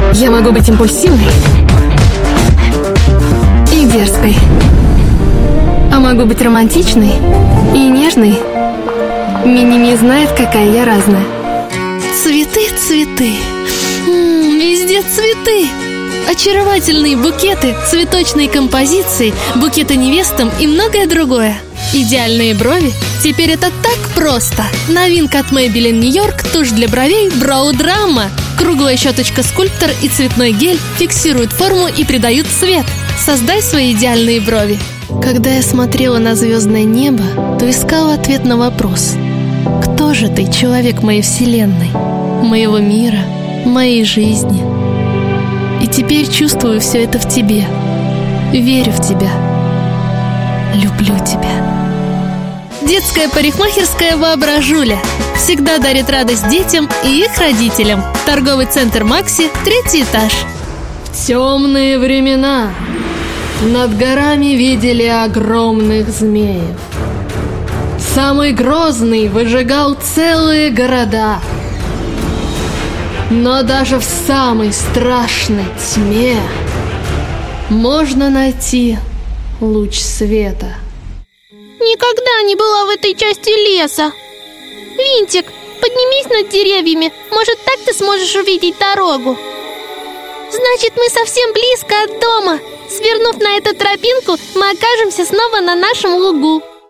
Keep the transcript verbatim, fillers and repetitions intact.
Я могу быть импульсивной и дерзкой, а могу быть романтичной и нежной. Мини-ми знает, какая я разная. Цветы, цветы, М-м, везде цветы. Очаровательные букеты, цветочные композиции, букеты невестам и многое другое. Идеальные брови? Теперь это так просто. Новинка от Maybelline New York, тушь для бровей Brow Drama. Круглая щеточка скульптор и цветной гель фиксируют форму и придают цвет. Создай свои идеальные брови. Когда я смотрела на звездное небо, то искала ответ на вопрос: кто же ты, человек моей вселенной, моего мира, моей жизни? И теперь чувствую все это в тебе. Верю в тебя. Люблю тебя. Детская парикмахерская «Воображуля» всегда дарит радость детям и их родителям. Торговый центр «Макси», третий этаж. В темные времена над горами видели огромных змеев. Самый грозный выжигал целые города. Но даже в самой страшной тьме можно найти луч света. Никогда не была в этой части леса. Винтик, поднимись над деревьями. Может, так ты сможешь увидеть дорогу. Значит, мы совсем близко от дома. Свернув на эту тропинку, мы окажемся снова на нашем лугу.